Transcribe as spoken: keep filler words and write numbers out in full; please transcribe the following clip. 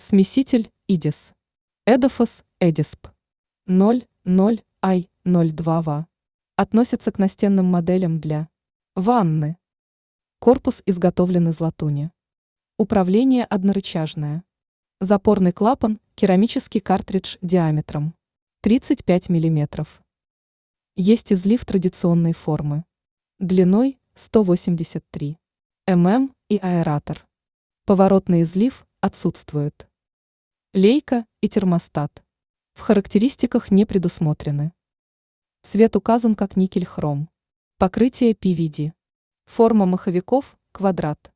Смеситель идис. Эдофос эдисп. ноль ноль ай ноль два ва. Относится к настенным моделям для ванны. Корпус изготовлен из латуни. Управление однорычажное. Запорный клапан – керамический картридж диаметром тридцать пять миллиметров. Есть излив традиционной формы. Длиной сто восемьдесят три миллиметра и аэратор. Поворотный излив отсутствует. Лейка и термостат. В характеристиках не предусмотрены. Цвет указан как никель-хром. Покрытие пи ви ди. Форма маховиков – квадрат.